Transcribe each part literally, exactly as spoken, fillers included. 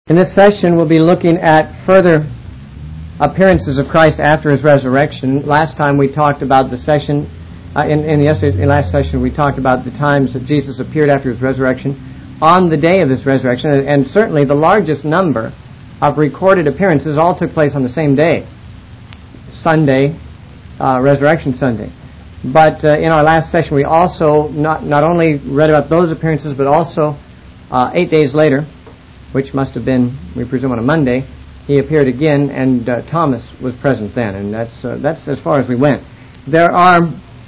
In this session, we'll be looking at further appearances of Christ after His resurrection. Last time we talked about the session, uh, in, in, yesterday, in last session we talked about the times that Jesus appeared after His resurrection on the day of His resurrection, and, and certainly the largest number of recorded appearances all took place on the same day, Sunday, uh, Resurrection Sunday. But uh, in our last session we also not, not only read about those appearances, but also uh, eight days later, which must have been, we presume, on a Monday, He appeared again, and uh, Thomas was present then, and that's uh, that's as far as we went. There are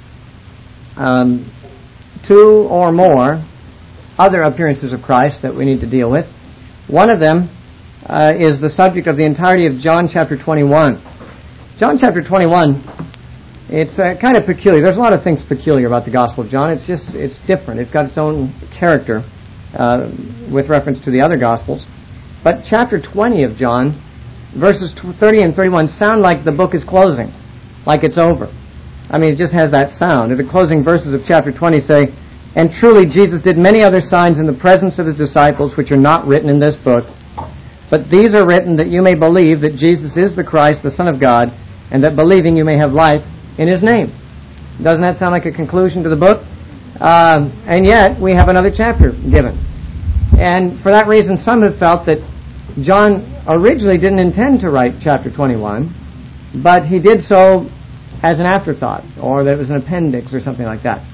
um, two or more other appearances of Christ that we need to deal with. One of them uh, is the subject of the entirety of John chapter twenty-one. John chapter twenty-one, it's uh, kind of peculiar. There's a lot of things peculiar about the Gospel of John. It's just, it's different. It's got its own character uh, with reference to the other Gospels. But chapter twenty of John, verses thirty and thirty-one sound like the book is closing, like it's over. I mean, it just has that sound. The closing verses of chapter twenty say, "And truly Jesus did many other signs in the presence of His disciples, which are not written in this book. But these are written that you may believe that Jesus is the Christ, the Son of God, and that believing you may have life in His name." Doesn't that sound like a conclusion to the book? Um, and yet, we have another chapter given. And for that reason, some have felt that John originally didn't intend to write chapter twenty-one, but he did so as an afterthought, or that it was an appendix or something like that.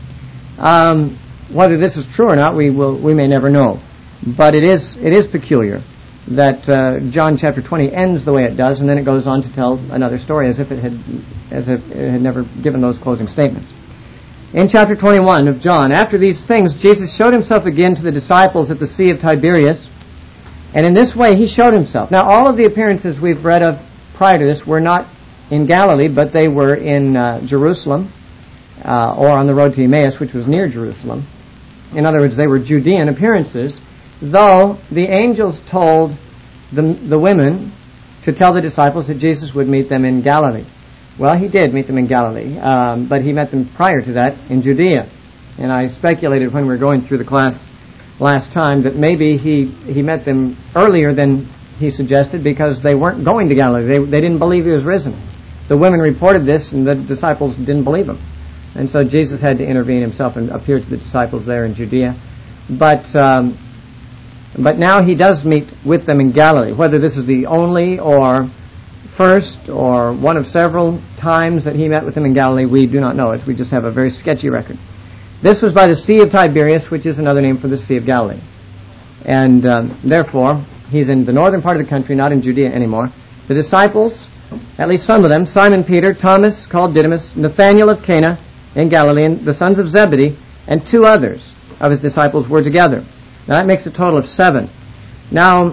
Um, whether this is true or not, we will we may never know. But it is it is peculiar that uh, John chapter twenty ends the way it does, and then it goes on to tell another story as if it had as if it had never given those closing statements. In chapter twenty-one of John, after these things, Jesus showed Himself again to the disciples at the Sea of Tiberias. And in this way He showed Himself. Now, all of the appearances we've read of prior to this were not in Galilee, but they were in uh, Jerusalem, uh, or on the road to Emmaus, which was near Jerusalem. In other words, they were Judean appearances, though the angels told the, the women to tell the disciples that Jesus would meet them in Galilee. Well, He did meet them in Galilee, um, but He met them prior to that in Judea. And I speculated when we were going through the class last time that maybe he, he met them earlier than He suggested, because they weren't going to Galilee. They, they didn't believe He was risen. The women reported this, and the disciples didn't believe Him. And so Jesus had to intervene Himself and appear to the disciples there in Judea. But um, but now He does meet with them in Galilee. Whether this is the only or first or one of several times that He met with them in Galilee, we do not know. It's, we just have a very sketchy record. This was by the Sea of Tiberias, which is another name for the Sea of Galilee. And um, therefore, He's in the northern part of the country, not in Judea anymore. The disciples, at least some of them, Simon Peter, Thomas called Didymus, Nathanael of Cana in Galilee, and the sons of Zebedee, and two others of His disciples were together. Now that makes a total of seven. Now,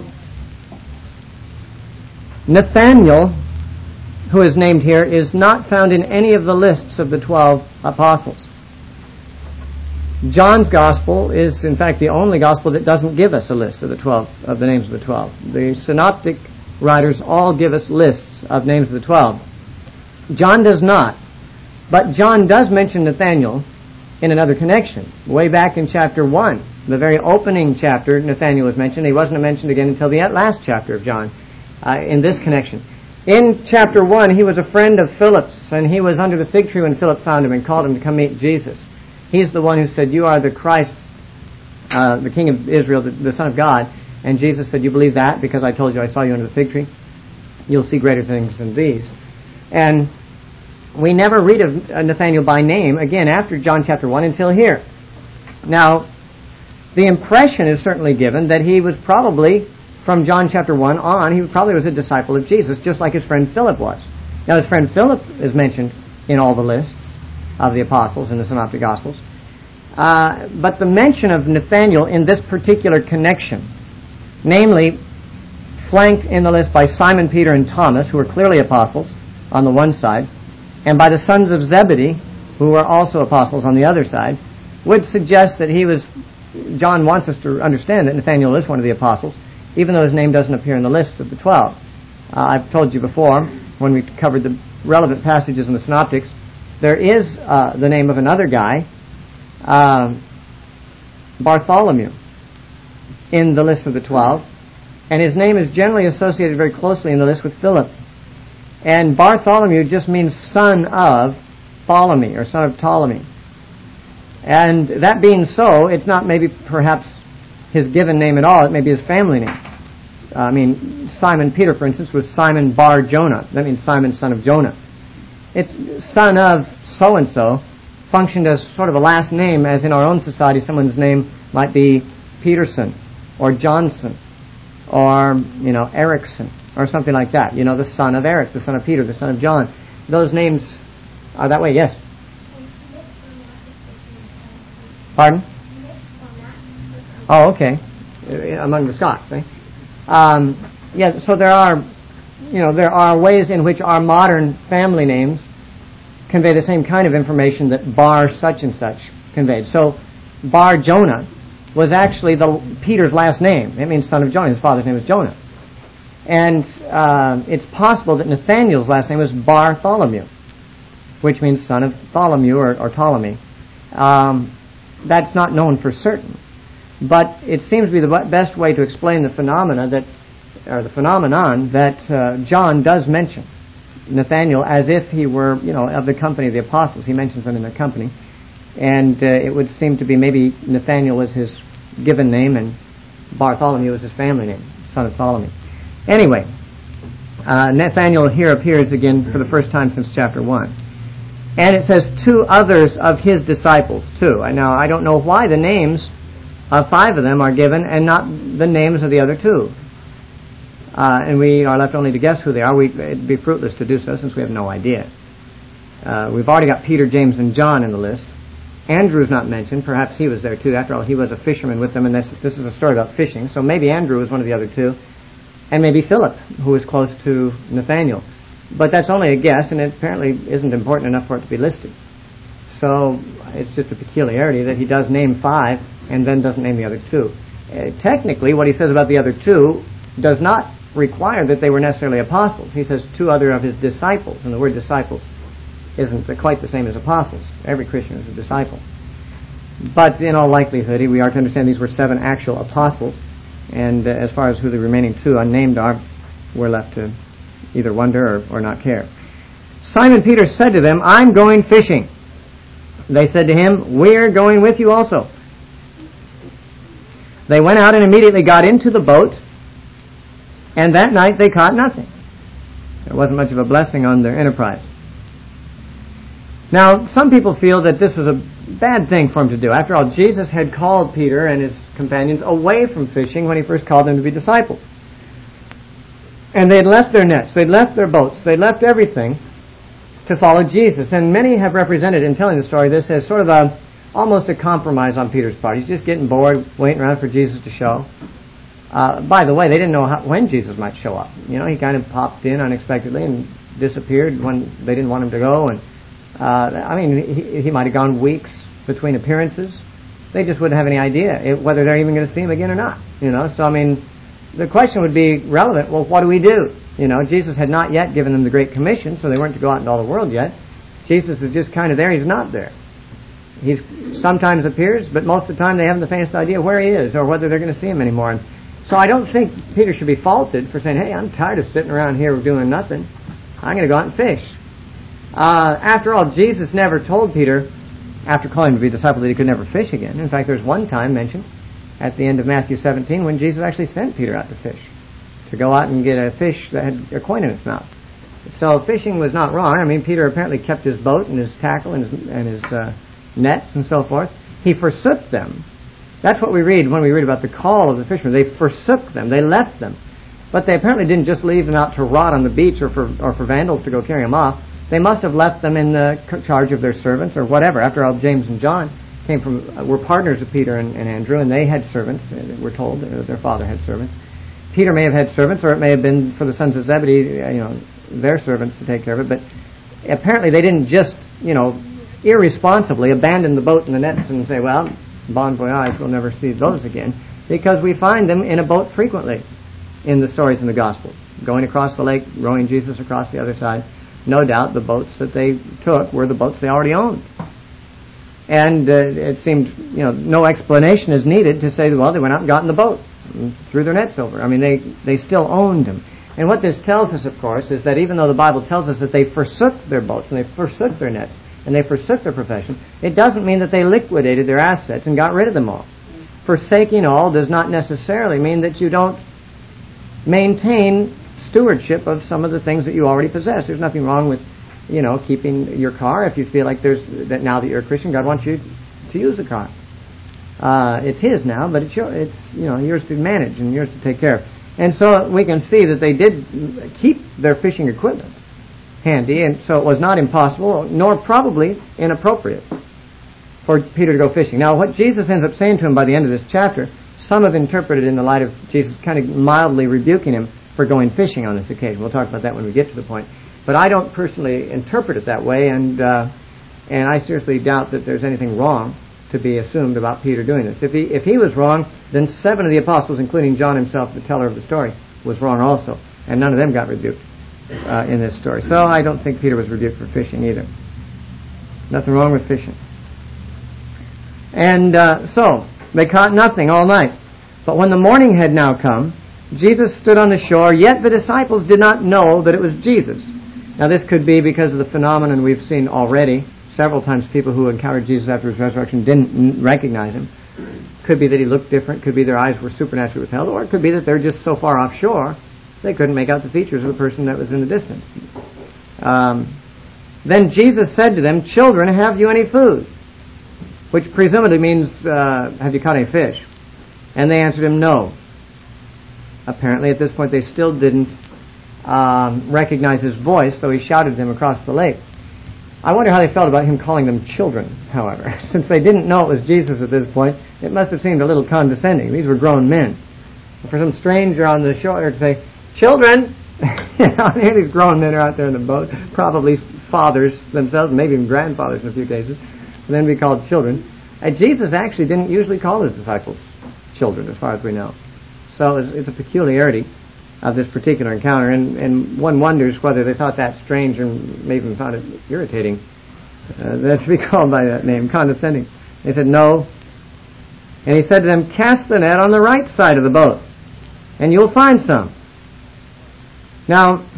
Nathanael, who is named here, is not found in any of the lists of the twelve apostles. John's Gospel is, in fact, the only Gospel that doesn't give us a list of the twelve, of the names of the twelve. The synoptic writers all give us lists of names of the twelve. John does not, but John does mention Nathanael in another connection. Way back in chapter one, the very opening chapter, Nathanael was mentioned. He wasn't mentioned again until the last chapter of John uh, in this connection. In chapter one, he was a friend of Philip's, and he was under the fig tree when Philip found him and called him to come meet Jesus. He's the one who said, "You are the Christ, uh, the King of Israel, the, the Son of God." And Jesus said, "You believe that because I told you I saw you under the fig tree? You'll see greater things than these." And we never read of Nathanael by name again after John chapter one until here. Now, the impression is certainly given that he was probably, from John chapter one on, he probably was a disciple of Jesus, just like his friend Philip was. Now, his friend Philip is mentioned in all the lists of the apostles in the Synoptic Gospels. Uh, but the mention of Nathanael in this particular connection, namely flanked in the list by Simon, Peter, and Thomas, who were clearly apostles on the one side, and by the sons of Zebedee, who were also apostles on the other side, would suggest that he was, John wants us to understand that Nathanael is one of the apostles, even though his name doesn't appear in the list of the twelve. Uh, I've told you before, when we covered the relevant passages in the Synoptics, there is uh, the name of another guy, uh, Bartholomew, in the list of the twelve. And his name is generally associated very closely in the list with Philip. And Bartholomew just means son of Ptolemy, or son of Ptolemy. And that being so, it's not maybe perhaps his given name at all, it may be his family name. I mean, Simon Peter, for instance, was Simon Bar Jonah. That means Simon, son of Jonah. It's son of so-and-so functioned as sort of a last name, as in our own society someone's name might be Peterson or Johnson or, you know, Erickson or something like that. You know, the son of Eric, the son of Peter, the son of John. Those names are that way, yes. Pardon? Oh, okay. Among the Scots, eh? Um, yeah, so there are, you know, there are ways in which our modern family names convey the same kind of information that Bar such and such conveyed. So, Bar Jonah was actually the Peter's last name. It means son of Jonah. His father's name was Jonah. And uh, it's possible that Nathaniel's last name was Bartholomew, which means son of Tholomew or, or Ptolemy. Um, that's not known for certain. But it seems to be the best way to explain the phenomena that, or the phenomenon that uh, John does mention Nathaniel as if he were, you know, of the company of the apostles. He mentions them in their company, and uh, it would seem to be maybe Nathaniel was his given name and Bartholomew was his family name, son of Ptolemy. Anyway, uh, Nathaniel here appears again for the first time since chapter one, and it says two others of his disciples too. Now I don't know why the names. Uh, five of them are given, and not the names of the other two. Uh, and we are left only to guess who they are. We, it'd be fruitless to do so since we have no idea. Uh, we've already got Peter, James, and John in the list. Andrew's not mentioned. Perhaps he was there too. After all, he was a fisherman with them, and this, this is a story about fishing. So maybe Andrew was one of the other two, and maybe Philip, who was close to Nathaniel. But that's only a guess, and it apparently isn't important enough for it to be listed. So it's just a peculiarity that he does name five and then doesn't name the other two. Uh, technically, what he says about the other two does not require that they were necessarily apostles. He says two other of his disciples, and the word disciples isn't quite the same as apostles. Every Christian is a disciple. But in all likelihood, we are to understand these were seven actual apostles, and uh, as far as who the remaining two unnamed are, we're left to either wonder or, or not care. Simon Peter said to them, "I'm going fishing." They said to him, "We're going with you also." They went out and immediately got into the boat, and that night they caught nothing. There wasn't much of a blessing on their enterprise. Now, some people feel that this was a bad thing for him to do. After all, Jesus had called Peter and his companions away from fishing when he first called them to be disciples. And they'd left their nets, they'd left their boats, they'd left everything to follow Jesus. And many have represented, in telling the story, this as sort of a almost a compromise on Peter's part. He's just getting bored, waiting around for Jesus to show. Uh, by the way, they didn't know how, when Jesus might show up. You know, he kind of popped in unexpectedly and disappeared when they didn't want him to go. And uh, I mean, he, he might have gone weeks between appearances. They just wouldn't have any idea it, whether they're even going to see him again or not. You know, so I mean, the question would be relevant. Well, what do we do? You know, Jesus had not yet given them the Great Commission, so they weren't to go out into all the world yet. Jesus is just kind of there. He's not there. He sometimes appears, but most of the time they haven't the faintest idea where he is or whether they're going to see him anymore. And so I don't think Peter should be faulted for saying, "Hey, I'm tired of sitting around here doing nothing. I'm going to go out and fish." Uh, after all, Jesus never told Peter, after calling him to be a disciple, that he could never fish again. In fact, there's one time mentioned at the end of Matthew seventeen when Jesus actually sent Peter out to fish, to go out and get a fish that had a coin in its mouth. So fishing was not wrong. I mean, Peter apparently kept his boat and his tackle and his, and his uh, nets and so forth. He forsook them. That's what we read when we read about the call of the fishermen. They forsook them. They left them. But they apparently didn't just leave them out to rot on the beach or for or for vandals to go carry them off. They must have left them in the charge of their servants or whatever. After all, James and John came from uh, were partners of Peter and, and Andrew, and they had servants. Uh, we're told uh, their father had servants. Peter may have had servants, or it may have been for the sons of Zebedee, uh, you know, their servants to take care of it. But apparently, they didn't just, you know, irresponsibly abandon the boat and the nets and say, "Well, bon voyage, we'll never see those again," because we find them in a boat frequently in the stories in the Gospels, going across the lake, rowing Jesus across the other side. No doubt the boats that they took were the boats they already owned. And uh, it seemed, you know, no explanation is needed to say, well, they went out and got in the boat. threw their nets over. I mean, they, they still owned him. And what this tells us, of course, is that even though the Bible tells us that they forsook their boats and they forsook their nets and they forsook their profession, it doesn't mean that they liquidated their assets and got rid of them all. Forsaking all does not necessarily mean that you don't maintain stewardship of some of the things that you already possess. There's nothing wrong with, you know, keeping your car if you feel like there's that now that you're a Christian, God wants you to use the car. Uh, it's His now, but it's your, it's you know yours to manage and yours to take care of. And so we can see that they did keep their fishing equipment handy, and so it was not impossible, nor probably inappropriate for Peter to go fishing. Now, what Jesus ends up saying to him by the end of this chapter, some have interpreted in the light of Jesus kind of mildly rebuking him for going fishing on this occasion. We'll talk about that when we get to the point. But I don't personally interpret it that way, and uh, and I seriously doubt that there's anything wrong to be assumed about Peter doing this. If he if he was wrong, then seven of the apostles, including John himself, the teller of the story, was wrong also, and none of them got rebuked uh, in this story. So I don't think Peter was rebuked for fishing either. Nothing wrong with fishing. And uh, so they caught nothing all night. But when the morning had now come, Jesus stood on the shore, yet the disciples did not know that it was Jesus. Now this could be because of the phenomenon we've seen already. Several times people who encountered Jesus after His resurrection didn't recognize Him. Could be that He looked different, could be their eyes were supernaturally withheld, or it could be that they're just so far offshore they couldn't make out the features of the person that was in the distance. Um, then Jesus said to them, "Children, have you any food?" Which presumably means, uh, have you caught any fish? And they answered Him, "No." Apparently at this point they still didn't um, recognize His voice, so He shouted to them across the lake. I wonder how they felt about Him calling them children, however. Since they didn't know it was Jesus at this point, it must have seemed a little condescending. These were grown men. For some stranger on the shore to say, "Children!" You know, here these grown men are out there in the boat, probably fathers themselves, maybe even grandfathers in a few cases, and then be called children. And Jesus actually didn't usually call His disciples children, as far as we know. So it's, it's a peculiarity of this particular encounter, and, and one wonders whether they thought that strange and maybe even found it irritating uh, that to be called by that name, condescending. They said, "No." And He said to them, "Cast the net on the right side of the boat, and you'll find some." Now,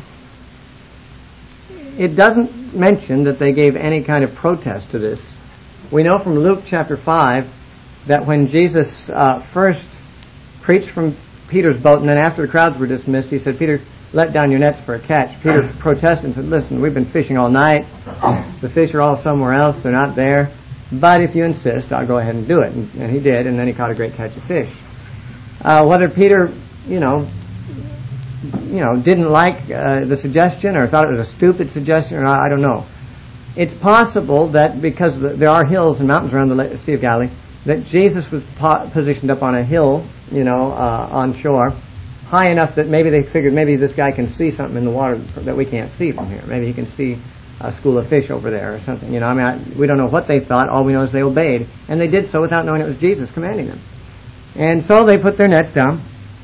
it doesn't mention that they gave any kind of protest to this. We know from Luke chapter five that when Jesus uh, first preached from Peter's boat, and then after the crowds were dismissed, He said, "Peter, let down your nets for a catch." Peter protested and said, "Listen, we've been fishing all night. The fish are all somewhere else. They're not there. But if you insist, I'll go ahead and do it." And, and he did, and then he caught a great catch of fish. Uh, whether Peter, you know, you know, didn't like uh, the suggestion or thought it was a stupid suggestion or not, I don't know. It's possible that because the, there are hills and mountains around the Sea of Galilee, that Jesus was po- positioned up on a hill, you know, uh, on shore, high enough that maybe they figured maybe this guy can see something in the water that we can't see from here. Maybe he can see a school of fish over there or something. You know, I mean, I, we don't know what they thought. All we know is they obeyed, and they did so without knowing it was Jesus commanding them. And so they put their nets down.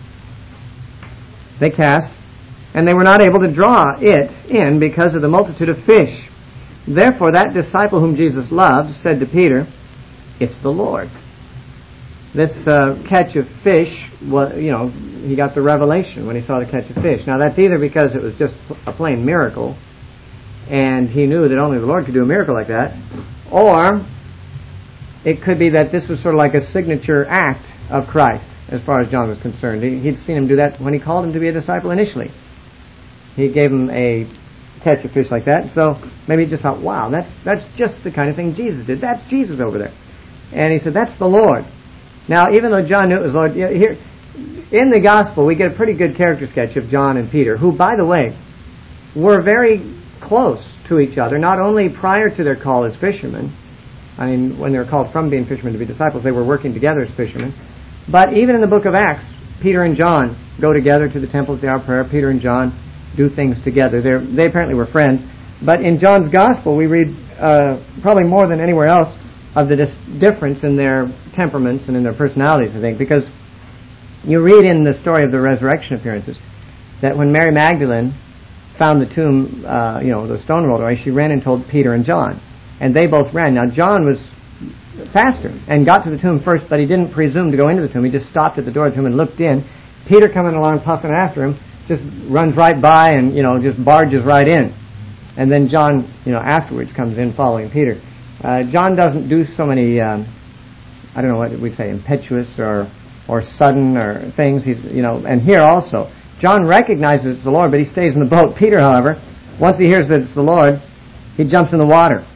They cast, and they were not able to draw it in because of the multitude of fish. Therefore, that disciple whom Jesus loved said to Peter, "It's the Lord." This uh, catch of fish, was, you know, he got the revelation when he saw the catch of fish. Now, that's either because it was just a plain miracle, and he knew that only the Lord could do a miracle like that, or it could be that this was sort of like a signature act of Christ, as far as John was concerned. He, he'd seen him do that when he called him to be a disciple initially. He gave him a catch of fish like that, so maybe he just thought, wow, that's that's just the kind of thing Jesus did. That's Jesus over there. And he said, "That's the Lord." Now, even though John knew it was Lord, here in the Gospel we get a pretty good character sketch of John and Peter, who, by the way, were very close to each other, not only prior to their call as fishermen. I mean, when they were called from being fishermen to be disciples, they were working together as fishermen. But even in the book of Acts, Peter and John go together to the temple at the hour of prayer. Peter and John do things together. They're, they apparently were friends. But in John's Gospel, we read uh, probably more than anywhere else of the dis- difference in their temperaments and in their personalities, I think, because you read in the story of the resurrection appearances that when Mary Magdalene found the tomb, uh, you know, the stone rolled away, she ran and told Peter and John, and they both ran. Now, John was faster and got to the tomb first, but he didn't presume to go into the tomb. He just stopped at the door of the tomb and looked in. Peter, coming along puffing after him, just runs right by and, you know, just barges right in. And then John, you know, afterwards comes in following Peter. Uh, John doesn't do so many, um, I don't know what we'd say, impetuous or or sudden or things. He's, you know, and here also, John recognizes it's the Lord, but he stays in the boat. Peter, however, once he hears that it's the Lord, he jumps in the water,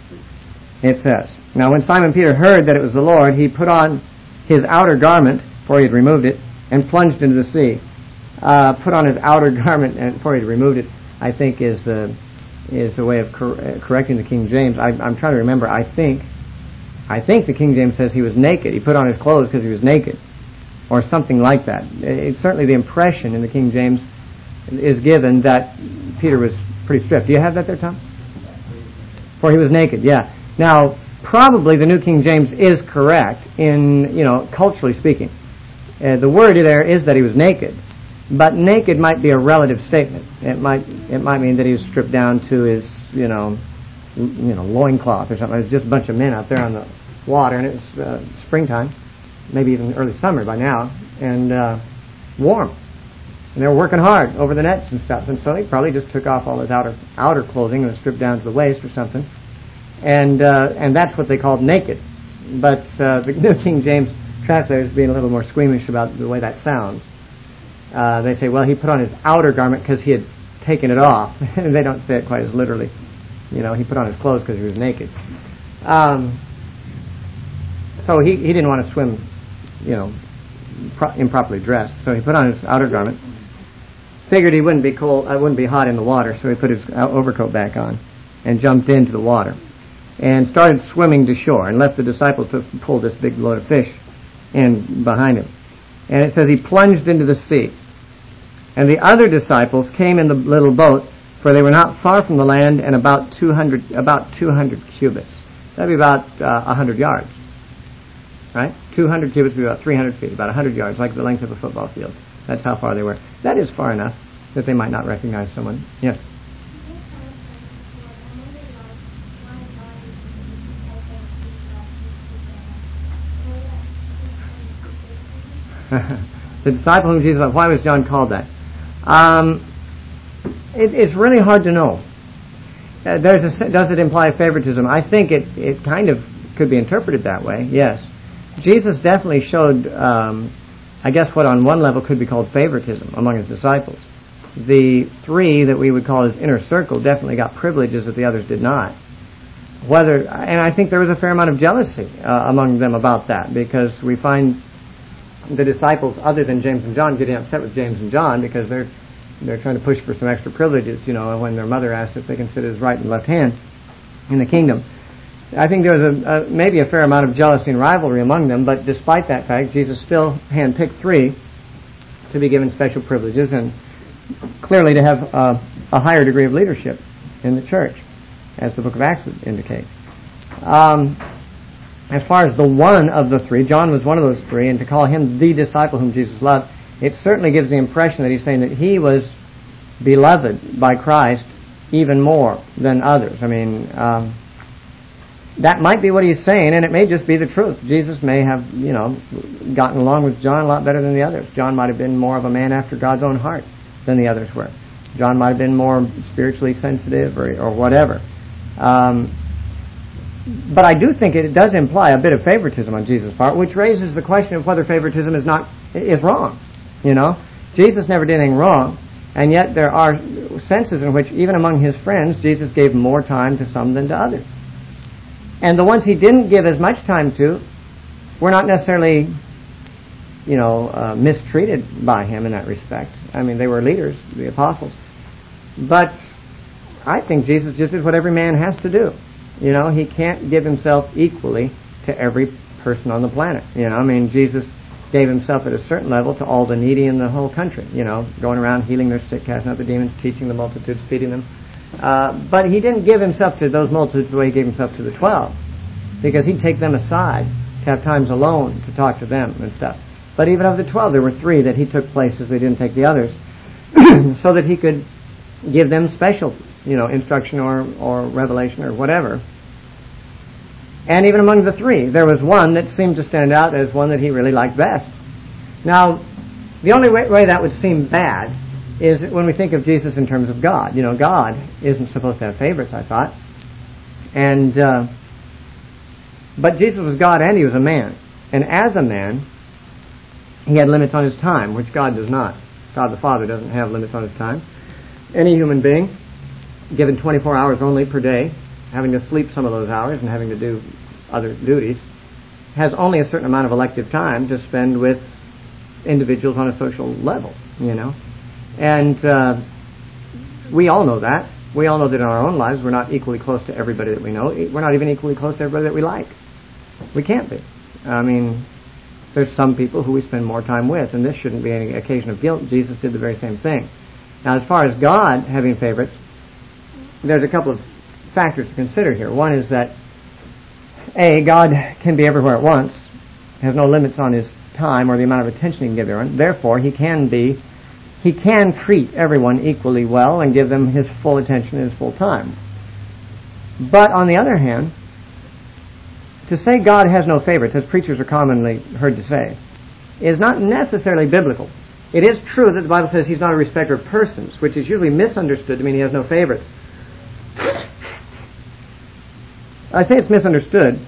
it says. Now, when Simon Peter heard that it was the Lord, he put on his outer garment, for he had removed it, and plunged into the sea. Uh, put on his outer garment, and before he had removed it, I think is the is the way of cor- uh, correcting the King James. I, I'm trying to remember. I think, I think the King James says he was naked. He put on his clothes because he was naked, or something like that. It's certainly the impression in the King James is given that Peter was pretty stripped. Do you have that there, Tom? For he was naked. Yeah. Now, probably the New King James is correct in, you know, culturally speaking. Uh, the word there is that he was naked. But naked might be a relative statement. It might it might mean that he was stripped down to his, you know, you know, loincloth or something. It was just a bunch of men out there on the water, and it was uh, springtime, maybe even early summer by now, and uh, warm. And they were working hard over the nets and stuff, and so he probably just took off all his outer outer clothing and was stripped down to the waist or something, and uh, and that's what they called naked. But uh, the New King James translators being a little more squeamish about the way that sounds. Uh, they say, well, he put on his outer garment because he had taken it off. And they don't say it quite as literally. You know, he put on his clothes because he was naked. Um, so he, he didn't want to swim, you know, pro- improperly dressed. So he put on his outer garment. Figured he wouldn't be cold, uh, wouldn't be hot in the water, so he put his overcoat back on and jumped into the water and started swimming to shore and left the disciples to pull this big load of fish in behind him. And it says he plunged into the sea. And the other disciples came in the little boat, for they were not far from the land, and about two hundred about two hundred cubits. That'd be about uh, one hundred yards. Right? two hundred cubits would be about three hundred feet, about one hundred yards, like the length of a football field. That's how far they were. That is far enough that they might not recognize someone. Yes? The disciple whom Jesus loved. Why was John called that? Um, it, it's really hard to know. Uh, there's a, does it imply favoritism? I think it, it kind of could be interpreted that way, yes. Jesus definitely showed, um, I guess, what on one level could be called favoritism among his disciples. The three that we would call his inner circle definitely got privileges that the others did not. Whether, and I think there was a fair amount of jealousy uh, among them about that, because we find the disciples, other than James and John, getting upset with James and John because they're they're trying to push for some extra privileges, you know, when their mother asked if they can sit his right and left hand in the kingdom. I think there was a, a, maybe a fair amount of jealousy and rivalry among them, but despite that fact, Jesus still handpicked three to be given special privileges and clearly to have uh, a higher degree of leadership in the church, as the book of Acts would indicate. Um, As far as the one of the three, John was one of those three, and to call him the disciple whom Jesus loved, it certainly gives the impression that he's saying that he was beloved by Christ even more than others. I mean, um, that might be what he's saying, and it may just be the truth. Jesus may have, you know, gotten along with John a lot better than the others. John might have been more of a man after God's own heart than the others were. John might have been more spiritually sensitive or, or whatever. Um, But I do think it does imply a bit of favoritism on Jesus' part, which raises the question of whether favoritism is not is wrong. You know, Jesus never did anything wrong, and yet there are senses in which even among his friends, Jesus gave more time to some than to others. And the ones he didn't give as much time to were not necessarily, you know, uh, mistreated by him in that respect. I mean, they were leaders, the apostles. But I think Jesus just did what every man has to do. You know, he can't give himself equally to every person on the planet. You know, I mean, Jesus gave himself at a certain level to all the needy in the whole country, you know, going around healing their sick, casting out the demons, teaching the multitudes, feeding them. Uh, but he didn't give himself to those multitudes the way he gave himself to the twelve, because he'd take them aside to have times alone to talk to them and stuff. But even of the twelve, there were three that he took places they didn't take the others, so that he could give them special, you know, instruction or, or revelation or whatever. And even among the three, there was one that seemed to stand out as one that he really liked best. Now, the only way, way that would seem bad is when we think of Jesus in terms of God. You know, God isn't supposed to have favorites, I thought. And, uh, but Jesus was God and he was a man. And as a man, he had limits on his time, which God does not. God the Father doesn't have limits on his time. Any human being, given twenty-four hours only per day, having to sleep some of those hours and having to do other duties, has only a certain amount of elective time to spend with individuals on a social level, you know. And uh, we all know that. We all know that in our own lives we're not equally close to everybody that we know. We're not even equally close to everybody that we like. We can't be. I mean, there's some people who we spend more time with, and this shouldn't be any occasion of guilt. Jesus did the very same thing. Now, as far as God having favorites, there's a couple of factors to consider here. One is that, A, God can be everywhere at once, has no limits on his time or the amount of attention he can give everyone. Therefore, he can be, he can treat everyone equally well and give them his full attention and his full time. But on the other hand, to say God has no favorites, as preachers are commonly heard to say, is not necessarily biblical. It is true that the Bible says he's not a respecter of persons, which is usually misunderstood to mean he has no favorites. I say it's misunderstood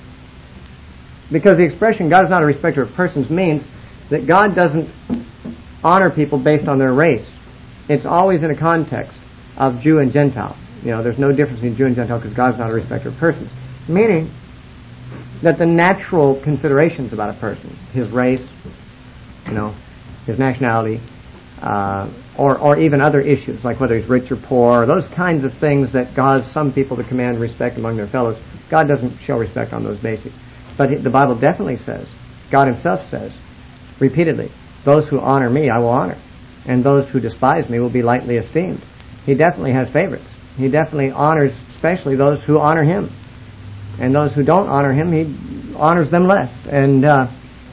because the expression God is not a respecter of persons means that God doesn't honor people based on their race. It's always in a context of Jew and Gentile. You know, there's no difference between Jew and Gentile because God's not a respecter of persons. Meaning that the natural considerations about a person, his race, you know, his nationality, uh, or or even other issues like whether he's rich or poor, those kinds of things that cause some people to command respect among their fellows, God doesn't show respect on those bases. But the Bible definitely says, God himself says, repeatedly, those who honor me I will honor, and those who despise me will be lightly esteemed. He definitely has favorites. He definitely honors especially those who honor him. And those who don't honor him, he honors them less. And uh,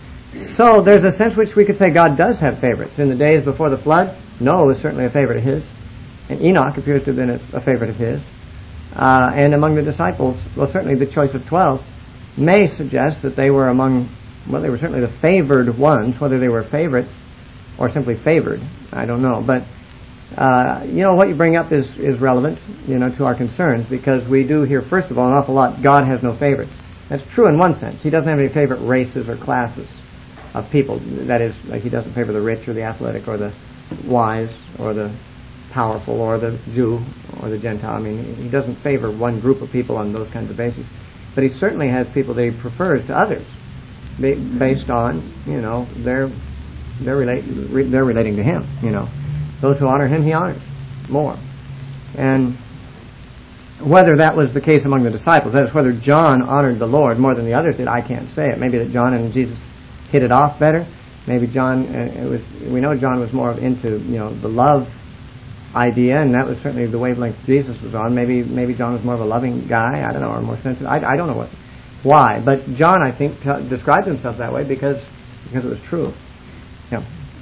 so there's a sense which we could say God does have favorites. In the days before the flood, Noah was certainly a favorite of his. And Enoch appears to have been a, a favorite of his. Uh, and among the disciples, well, certainly the choice of twelve may suggest that they were among, well, they were certainly the favored ones. Whether they were favorites or simply favored, I don't know. But Uh, you know, what you bring up is, is relevant, you know, to our concerns, because we do hear, first of all, an awful lot, God has no favorites. That's true in one sense. He doesn't have any favorite races or classes of people. That is, like he doesn't favor the rich or the athletic or the wise or the powerful or the Jew or the Gentile. I mean, he doesn't favor one group of people on those kinds of bases. But he certainly has people that he prefers to others based on, you know, their, their, relate, they're relating to him, you know. Those who honor him, he honors more. And whether that was the case among the disciples, that is, whether John honored the Lord more than the others did, I can't say it. Maybe that John and Jesus hit it off better. Maybe John, uh, it was. We know John was more into, you know, the love idea, and that was certainly the wavelength Jesus was on. Maybe maybe John was more of a loving guy. I don't know, or more sensitive. I, I don't know what, why. But John, I think, t- described himself that way because because it was true. Yeah.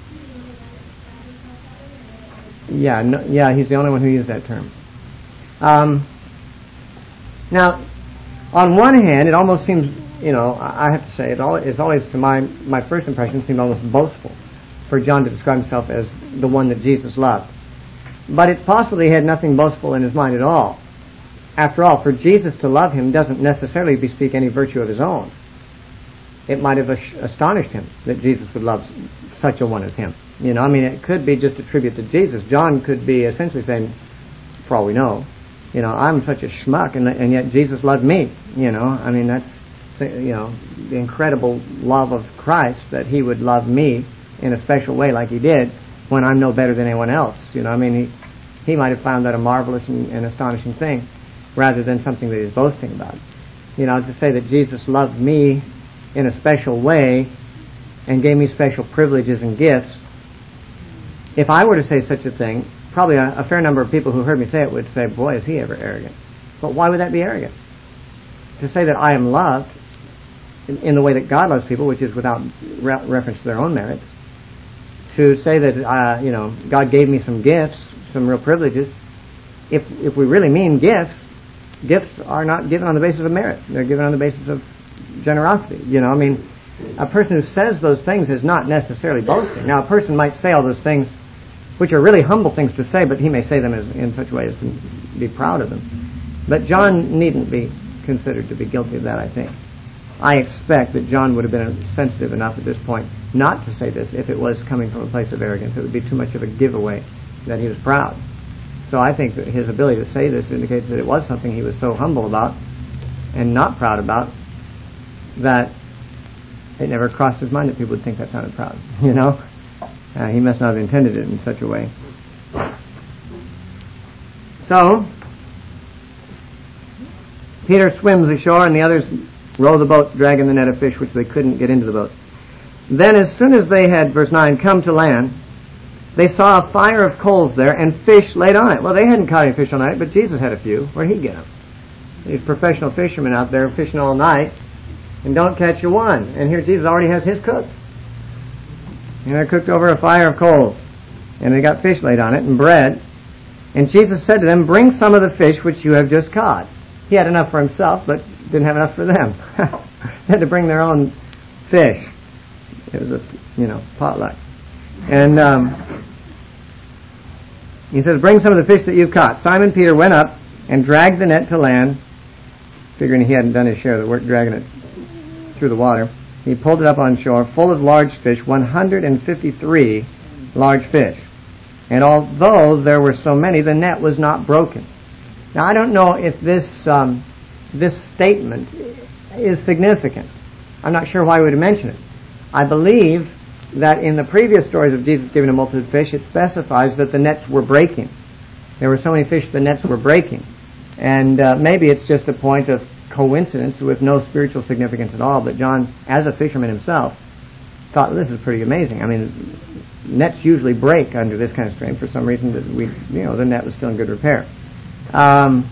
Yeah, no, yeah, he's the only one who used that term. Um, now, on one hand, it almost seems, you know, I have to say, it always, it's always, to my my first impression, seemed almost boastful for John to describe himself as the one that Jesus loved. But it's possible he had nothing boastful in his mind at all. After all, for Jesus to love him doesn't necessarily bespeak any virtue of his own. It might have astonished him that Jesus would love such a one as him. You know, I mean, it could be just a tribute to Jesus. John could be essentially saying, for all we know, you know, I'm such a schmuck, and, and yet Jesus loved me. You know, I mean, that's, you know, the incredible love of Christ, that he would love me in a special way like he did when I'm no better than anyone else. You know, I mean, he, he might have found that a marvelous and, and astonishing thing rather than something that he's boasting about. You know, to say that Jesus loved me in a special way and gave me special privileges and gifts, if I were to say such a thing, probably a, a fair number of people who heard me say it would say, boy, is he ever arrogant. But why would that be arrogant? To say that I am loved in, in the way that God loves people, which is without re- reference to their own merits, to say that, uh, you know, God gave me some gifts, some real privileges, if if we really mean gifts, gifts are not given on the basis of merit. They're given on the basis of generosity. You know, I mean, a person who says those things is not necessarily boasting. Now, a person might say all those things, which are really humble things to say, but he may say them as, in such a way as to be proud of them. But John needn't be considered to be guilty of that, I think. I expect that John would have been sensitive enough at this point not to say this if it was coming from a place of arrogance. It would be too much of a giveaway that he was proud. So I think that his ability to say this indicates that it was something he was so humble about and not proud about that it never crossed his mind that people would think that sounded proud. You know? Uh, he must not have intended it in such a way. So, Peter swims ashore and the others row the boat, dragging the net of fish which they couldn't get into the boat. Then as soon as they had, verse nine, come to land, they saw a fire of coals there and fish laid on it. Well, they hadn't caught any fish all night, but Jesus had a few. Where'd he get them? These professional fishermen out there fishing all night and don't catch a one. And here Jesus already has his cooked. And they're cooked over a fire of coals. And they got fish laid on it and bread. And Jesus said to them, bring some of the fish which you have just caught. He had enough for himself, but didn't have enough for them. They had to bring their own fish. It was a, you know, potluck. And um, he says, bring some of the fish that you've caught. Simon Peter went up and dragged the net to land, figuring he hadn't done his share of the work dragging it through the water. He pulled it up on shore, full of large fish, one hundred fifty-three large fish. And although there were so many, the net was not broken. Now, I don't know if this um, this statement is significant. I'm not sure why we would mention it. I believe that in the previous stories of Jesus giving a multitude of fish, it specifies that the nets were breaking. There were so many fish, the nets were breaking. And uh, maybe it's just a point of coincidence with no spiritual significance at all, but John, as a fisherman himself, thought, well, this is pretty amazing. I mean, nets usually break under this kind of strain. For some reason, that we, you know, the net was still in good repair. Um,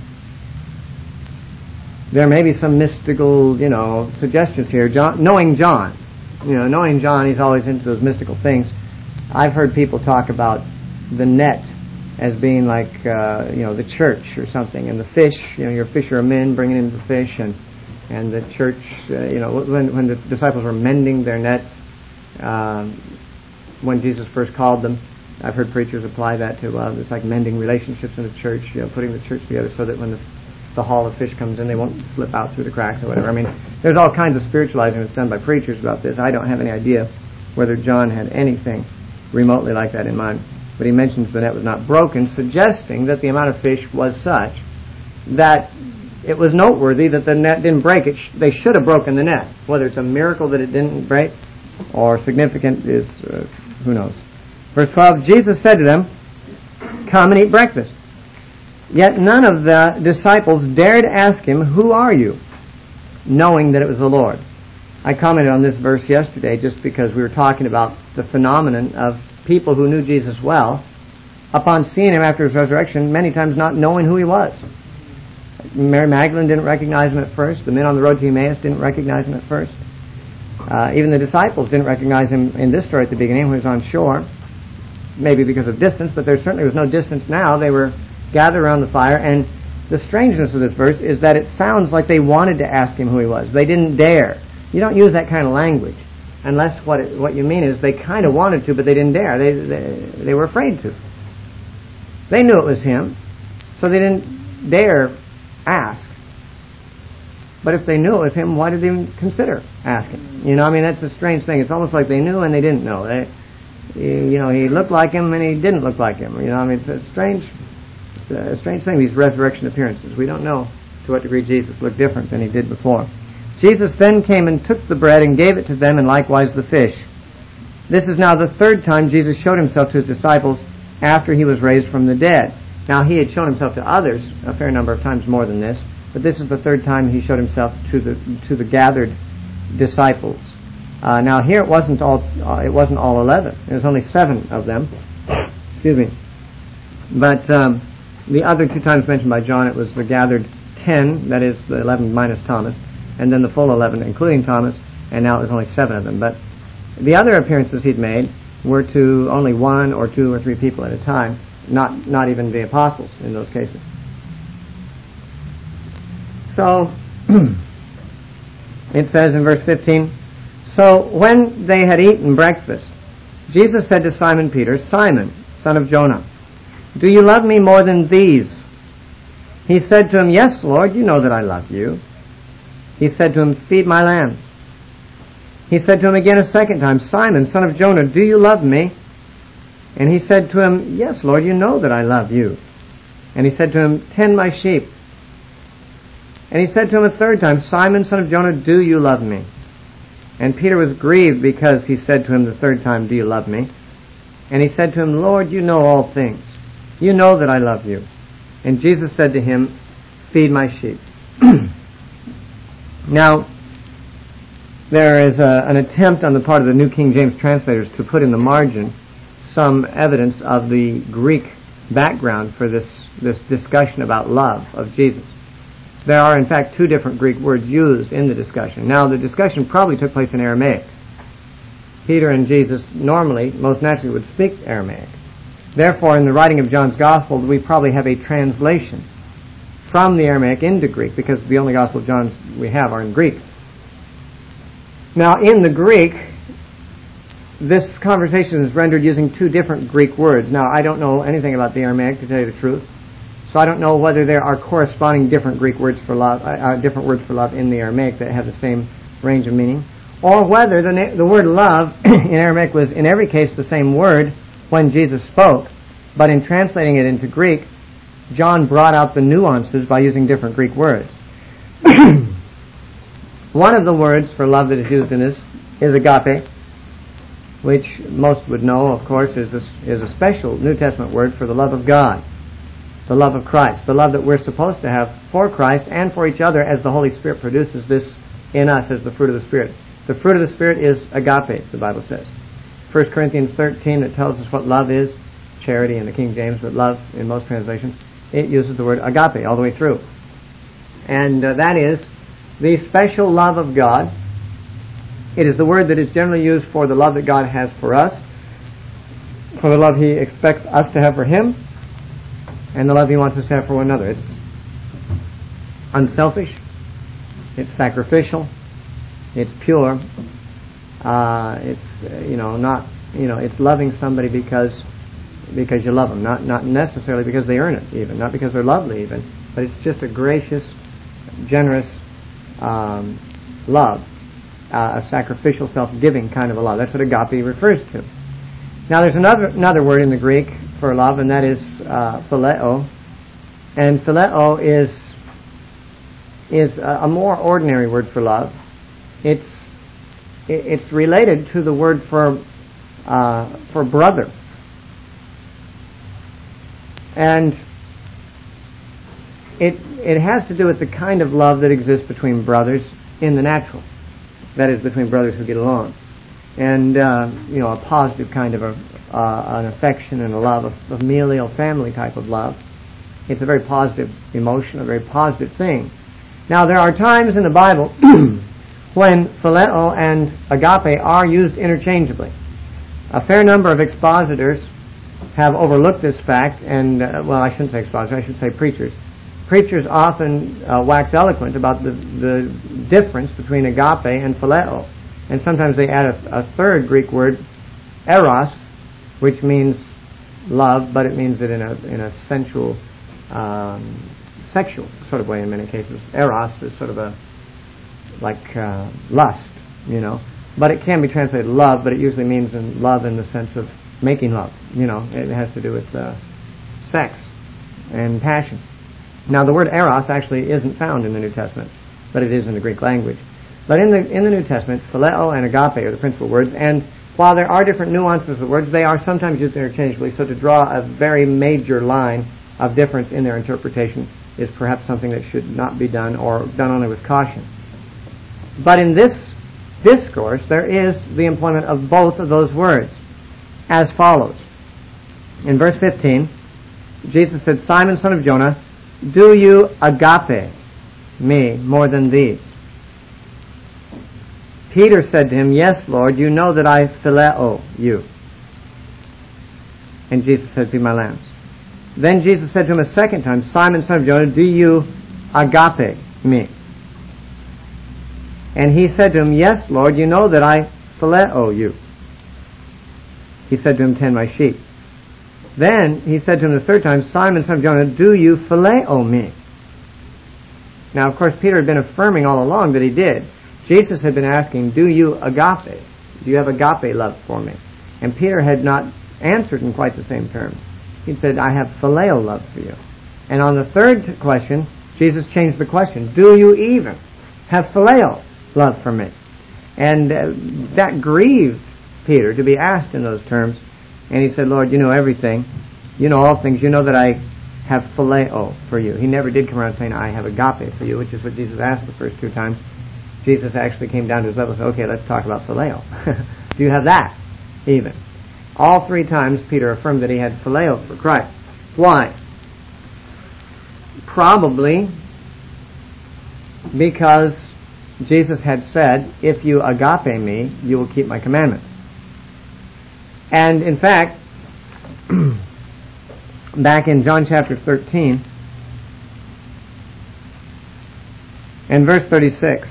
there may be some mystical, you know, suggestions here. John, knowing John, you know, knowing John, he's always into those mystical things. I've heard people talk about the net as being like, uh, you know, the church or something, and the fish, you know, your fishermen bringing in the fish, and and the church, uh, you know, when when the disciples were mending their nets, um, when Jesus first called them, I've heard preachers apply that to, uh, it's like mending relationships in the church, you know, putting the church together so that when the the haul of fish comes in, they won't slip out through the cracks or whatever. I mean, there's all kinds of spiritualizing that's done by preachers about this. I don't have any idea whether John had anything remotely like that in mind. But he mentions the net was not broken, suggesting that the amount of fish was such that it was noteworthy that the net didn't break. It sh- they should have broken the net. Whether it's a miracle that it didn't break or significant is, uh, who knows. Verse twelve, Jesus said to them, come and eat breakfast. Yet none of the disciples dared ask him, who are you? Knowing that it was the Lord. I commented on this verse yesterday just because we were talking about the phenomenon of people who knew Jesus well, upon seeing him after his resurrection, many times not knowing who he was. Mary Magdalene didn't recognize him at first. The men on the road to Emmaus didn't recognize him at first. Uh, even the disciples didn't recognize him in this story at the beginning when he was on shore. Maybe because of distance, but there certainly was no distance now. They were gathered around the fire, and the strangeness of this verse is that it sounds like they wanted to ask him who he was. They didn't dare. You don't use that kind of language unless what it, what you mean is they kind of wanted to, but they didn't dare. They, they they were afraid to. They knew it was him, so they didn't dare ask. But if they knew it was him, why did they even consider asking? You know, I mean, that's a strange thing. It's almost like they knew and they didn't know. They, you know, he looked like him and he didn't look like him. You know, I mean, it's a strange, it's a strange thing, these resurrection appearances. We don't know to what degree Jesus looked different than he did before. Jesus then came and took the bread and gave it to them, and likewise the fish. This is now the third time Jesus showed himself to his disciples after he was raised from the dead. Now, he had shown himself to others a fair number of times more than this, but this is the third time he showed himself to the to the gathered disciples. Uh, now, here it wasn't all uh, it wasn't all eleven. It was only seven of them. Excuse me. But um, the other two times mentioned by John, it was the gathered ten, that is the eleven minus Thomas, and then the full eleven, including Thomas, and now it was only seven of them. But the other appearances he'd made were to only one or two or three people at a time, not not even the apostles in those cases. So, It says in verse fifteen, "So when they had eaten breakfast, Jesus said to Simon Peter, 'Simon, son of Jonah, do you love me more than these?' He said to him, 'Yes, Lord, you know that I love you.' He said to him, 'Feed my lambs.' He said to him again a second time, 'Simon, son of Jonah, do you love me?' And he said to him, 'Yes, Lord, you know that I love you.' And he said to him, 'Tend my sheep.' And he said to him a third time, 'Simon, son of Jonah, do you love me?' And Peter was grieved because he said to him the third time, 'Do you love me?' And he said to him, 'Lord, you know all things. You know that I love you.' And Jesus said to him, 'Feed my sheep.'" Now, there is a, an attempt on the part of the New King James translators to put in the margin some evidence of the Greek background for this, this discussion about love of Jesus. There are, in fact, two different Greek words used in the discussion. Now, the discussion probably took place in Aramaic. Peter and Jesus normally, most naturally, would speak Aramaic. Therefore, in the writing of John's Gospel, we probably have a translation from the Aramaic into Greek, because the only Gospel of John's we have are in Greek. Now, in the Greek, this conversation is rendered using two different Greek words. Now, I don't know anything about the Aramaic, to tell you the truth. So I don't know whether there are corresponding different Greek words for love, uh, different words for love in the Aramaic that have the same range of meaning, or whether the, na- the word love in Aramaic was in every case the same word when Jesus spoke, but in translating it into Greek, John brought out the nuances by using different Greek words. One of the words for love that is used in this is agape, which most would know, of course, is a, is a special New Testament word for the love of God. The love of Christ, the love that we're supposed to have for Christ and for each other as the Holy Spirit produces this in us as the fruit of the Spirit. The fruit of the Spirit is agape, the Bible says. First Corinthians thirteen, that tells us what love is, charity in the King James, but love in most translations, it uses the word agape all the way through. And uh, that is the special love of God. It is the word that is generally used for the love that God has for us, for the love He expects us to have for Him, and the love He wants us to have for one another. It's unselfish, it's sacrificial, it's pure, uh, it's uh, you know not you know it's loving somebody because because you love them, not not necessarily because they earn it, even not because they're lovely, even, but it's just a gracious, generous um, love, uh, a sacrificial, self-giving kind of a love. That's what agape refers to. Now, there's another another word in the Greek for love, and that is uh, phileo. And phileo is is a, a more ordinary word for love. It's it's related to the word for uh, for brother, and it it has to do with the kind of love that exists between brothers in the natural. That is, between brothers who get along. And, uh, you know, a positive kind of a, uh, an affection and a love, a familial family type of love. It's a very positive emotion, a very positive thing. Now, there are times in the Bible when phileo and agape are used interchangeably. A fair number of expositors have overlooked this fact, and, uh, well, I shouldn't say expositors, I should say preachers. Preachers often uh, wax eloquent about the, the difference between agape and phileo. And sometimes they add a, a third Greek word, eros, which means love, but it means it in a in a sensual, um, sexual sort of way in many cases. Eros is sort of a like uh, lust, you know. But it can be translated love, but it usually means in love in the sense of making love. You know, it has to do with uh, sex and passion. Now, the word eros actually isn't found in the New Testament, but it is in the Greek language. But in the in the New Testament, phileo and agape are the principal words, and while there are different nuances of words, they are sometimes used interchangeably, so to draw a very major line of difference in their interpretation is perhaps something that should not be done, or done only with caution. But in this discourse, there is the employment of both of those words, as follows. In verse fifteen, Jesus said, "Simon, son of Jonah, do you agape me more than these?" Peter said to him, "Yes, Lord, you know that I phileo you." And Jesus said, "Feed my lambs." Then Jesus said to him a second time, "Simon, son of Jonah, do you agape me?" And he said to him, Yes, Lord, you know that I phileo you. He said to him, Tend my sheep. Then he said to him the third time, Simon, son of Jonah, do you phileo me? Now, of course, Peter had been affirming all along that he did. Jesus had been asking, do you agape? Do you have agape love for me? And Peter had not answered in quite the same terms. He said, I have phileo love for you. And on the third question, Jesus changed the question. Do you even have phileo love for me? And uh, that grieved Peter to be asked in those terms. And he said, Lord, you know everything. You know all things. You know that I have phileo for you. He never did come around saying, I have agape for you, which is what Jesus asked the first two times. Jesus actually came down to his level and said, okay, let's talk about phileo. Do you have that even? All three times Peter affirmed that he had phileo for Christ. Why? Probably because Jesus had said, if you agape me, you will keep my commandments. And in fact, back in John chapter thirteen, and verse thirty-six,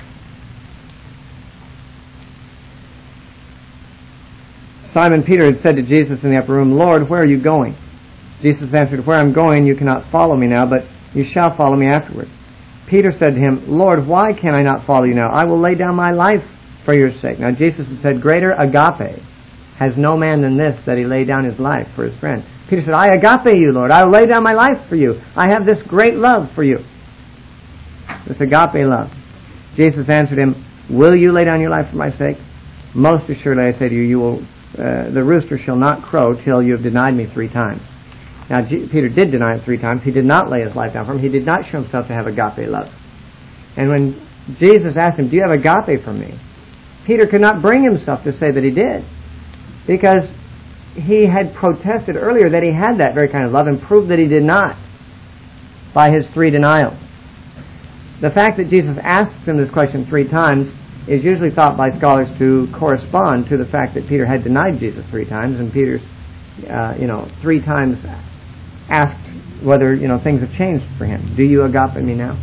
Simon Peter had said to Jesus in the upper room, Lord, where are you going? Jesus answered, where I'm going you cannot follow me now, but you shall follow me afterward. Peter said to him, Lord, why can I not follow you now? I will lay down my life for your sake. Now Jesus had said, greater agape has no man than this, that he lay down his life for his friend. Peter said, I agape you, Lord. I will lay down my life for you. I have this great love for you. This agape love. Jesus answered him, will you lay down your life for my sake? Most assuredly I say to you, you will, uh, the rooster shall not crow till you have denied me three times. Now G- Peter did deny it three times. He did not lay his life down for him. He did not show himself to have agape love. And when Jesus asked him, do you have agape for me? Peter could not bring himself to say that he did, because he had protested earlier that he had that very kind of love and proved that he did not by his three denials. The fact that Jesus asks him this question three times is usually thought by scholars to correspond to the fact that Peter had denied Jesus three times, and Peter's, uh, you know, three times asked whether, you know, things have changed for him. Do you agape me now?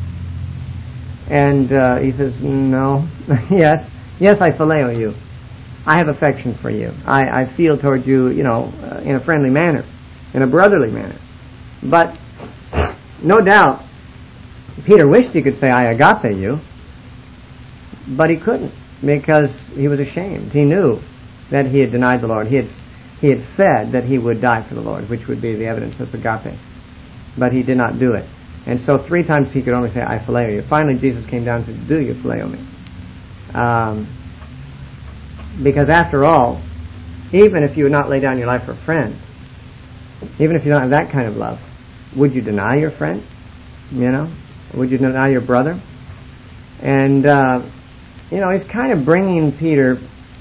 And uh, he says, no. yes. Yes, I phileo you. I have affection for you. I, I feel toward you, you know, uh, in a friendly manner, in a brotherly manner. But no doubt, Peter wished he could say, I agape you, but he couldn't, because he was ashamed. He knew that he had denied the Lord. He had, he had said that he would die for the Lord, which would be the evidence of agape. But he did not do it. And so three times he could only say, I phileo you. Finally, Jesus came down and said, do you phileo me? Um... Because after all, even if you would not lay down your life for a friend, even if you don't have that kind of love, would you deny your friend? You know? Would you deny your brother? And, uh, you know, he's kind of bringing Peter,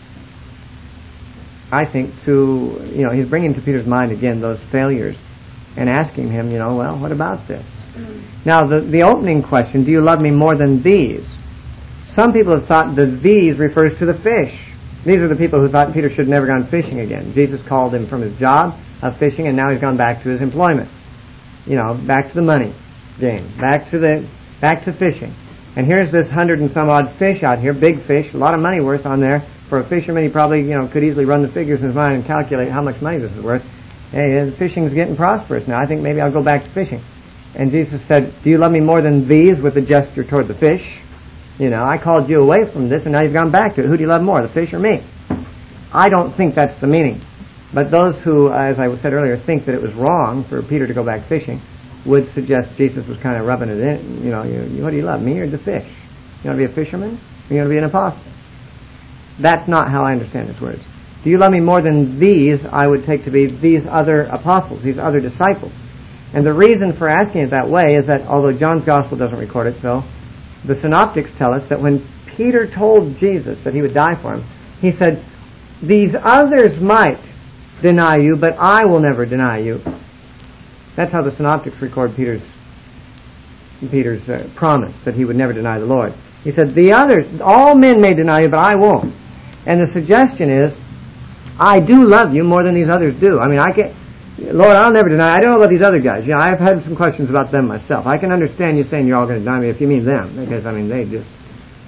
I think, to, you know, he's bringing to Peter's mind again those failures and asking him, you know, well, what about this? Mm-hmm. Now, the, the opening question, do you love me more than these? Some people have thought that these refers to the fish. These are the people who thought Peter should have never gone fishing again. Jesus called him from his job of fishing, and now he's gone back to his employment. You know, back to the money game, back to the back to fishing. And here's this hundred and some odd fish out here, big fish, a lot of money worth on there. For a fisherman, he probably, you know, could easily run the figures in his mind and calculate how much money this is worth. Hey, the fishing's getting prosperous now. I think maybe I'll go back to fishing. And Jesus said, do you love me more than these, with a gesture toward the fish? You know, I called you away from this, and now you've gone back to it. Who do you love more, the fish or me? I don't think that's the meaning. But those who, as I said earlier, think that it was wrong for Peter to go back fishing would suggest Jesus was kind of rubbing it in. You know, you, you, what do you love, me or the fish? You want to be a fisherman? Or you want to be an apostle? That's not how I understand his words. Do you love me more than these, I would take to be these other apostles, these other disciples. And the reason for asking it that way is that, although John's Gospel doesn't record it so, the synoptics tell us that when Peter told Jesus that he would die for him, he said, these others might deny you, but I will never deny you. That's how the synoptics record Peter's Peter's uh, promise that he would never deny the Lord. He said, the others, all men may deny you, but I won't. And the suggestion is, I do love you more than these others do. I mean, I can, Lord, I'll never deny. I don't know about these other guys. Yeah, I've had some questions about them myself. I can understand you saying you're all going to deny me if you mean them, because, I mean, they just,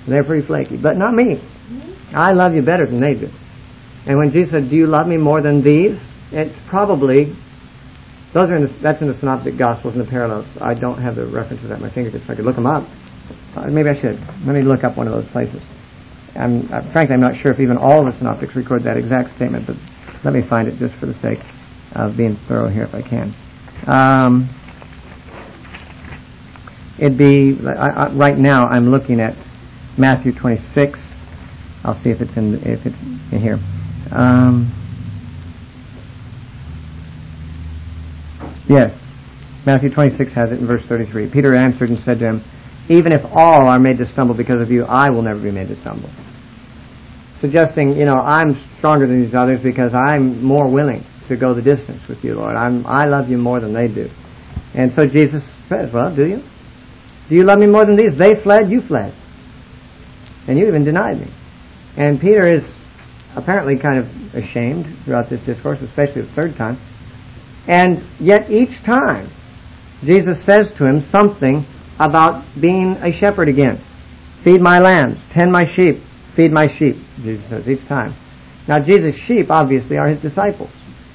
They're pretty flaky. But not me. I love you better than they do. And when Jesus said, do you love me more than these? It's probably, those are in the, that's in the Synoptic Gospels and the parallels. I don't have the references at my fingertips. I could look them up. Uh, maybe I should. Let me look up one of those places. I'm, uh, frankly, I'm not sure if even all of the Synoptics record that exact statement, but let me find it just for the sake of being thorough here if I can. Um, it'd be, I, I, right now I'm looking at Matthew twenty-six. I'll see if it's in, if it's in here. Um, yes, Matthew twenty-six has it in verse thirty-three. Peter answered and said to him, even if all are made to stumble because of you, I will never be made to stumble. Suggesting, you know, I'm stronger than these others because I'm more willing to go the distance with you, Lord. I'm, I love you more than they do. And so Jesus says, well, do you? Do you love me more than these? They fled, you fled. And you even denied me. And Peter is apparently kind of ashamed throughout this discourse, especially the third time. And yet each time, Jesus says to him something about being a shepherd again. Feed my lambs, tend my sheep, feed my sheep, Jesus says each time. Now Jesus' sheep obviously are his disciples.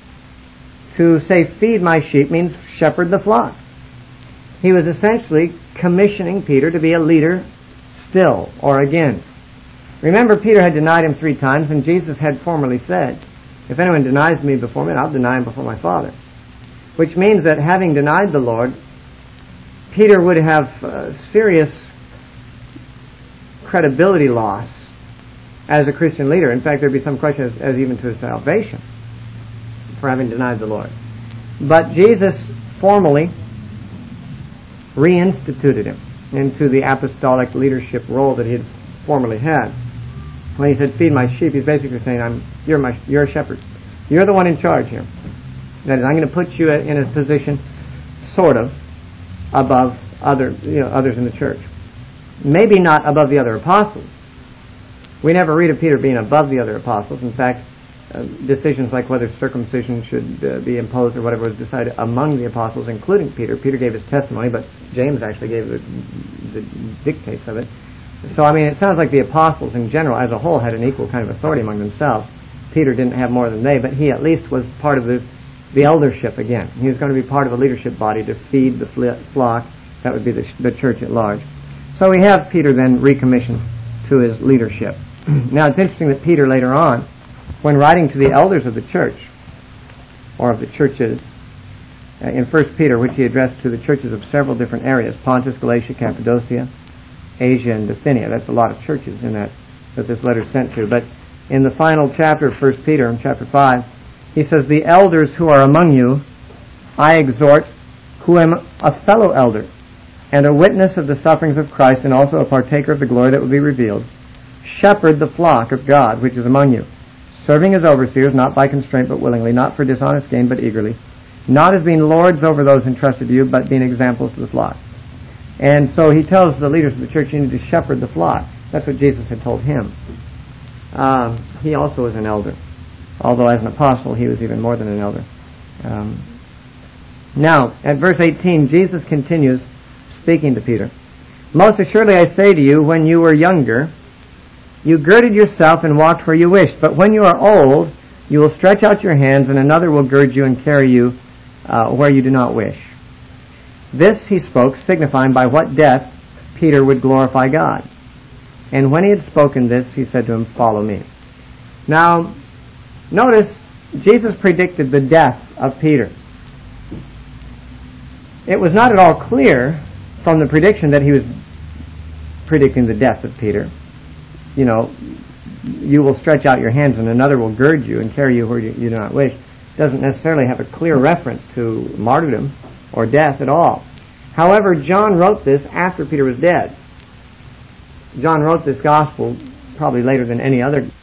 To say feed my sheep means shepherd the flock. He was essentially commissioning Peter to be a leader still or again. Remember, Peter had denied him three times, and Jesus had formerly said, if anyone denies me before me, I'll deny him before my Father. Which means that having denied the Lord, Peter would have uh, serious credibility loss as a Christian leader. In fact, there would be some question as, as even to his salvation for having denied the Lord. But Jesus formally reinstituted him into the apostolic leadership role that he had formerly had. When he said, feed my sheep, he's basically saying, I'm, you're, my, you're a shepherd. You're the one in charge here. That is, I'm going to put you in a position, sort of, above other, you know, others in the church. Maybe not above the other apostles. We never read of Peter being above the other apostles. In fact, uh, decisions like whether circumcision should uh, be imposed or whatever was decided among the apostles, including Peter. Peter gave his testimony, but James actually gave the, the dictates of it. So, I mean, it sounds like the apostles in general, as a whole, had an equal kind of authority among themselves. Peter didn't have more than they, but he at least was part of the, the eldership again. He was going to be part of a leadership body to feed the flock. That would be the, the church at large. So we have Peter then recommissioned to his leadership. Now, it's interesting that Peter later on, when writing to the elders of the church, or of the churches, uh, in First Peter, which he addressed to the churches of several different areas, Pontus, Galatia, Cappadocia, Asia, and Bithynia. That's a lot of churches in that that this letter is sent to. But in the final chapter of First Peter, in chapter five, he says, the elders who are among you, I exhort, who am a fellow elder, and a witness of the sufferings of Christ, and also a partaker of the glory that will be revealed, shepherd the flock of God which is among you, serving as overseers, not by constraint but willingly, not for dishonest gain but eagerly, not as being lords over those entrusted to you, but being examples to the flock. And so he tells the leaders of the church, you need to shepherd the flock. That's what Jesus had told him. Um, he also was an elder, although as an apostle he was even more than an elder. Um, now, at verse eighteen, Jesus continues speaking to Peter. Most assuredly I say to you, when you were younger, you girded yourself and walked where you wished. But when you are old, you will stretch out your hands, and another will gird you and carry you uh, where you do not wish. This he spoke, signifying by what death Peter would glorify God. And when he had spoken this, he said to him, follow me. Now, notice, Jesus predicted the death of Peter. It was not at all clear from the prediction that he was predicting the death of Peter. You know, you will stretch out your hands and another will gird you and carry you where you, you do not wish. Doesn't necessarily have a clear reference to martyrdom or death at all. However, John wrote this after Peter was dead. John wrote this gospel probably later than any other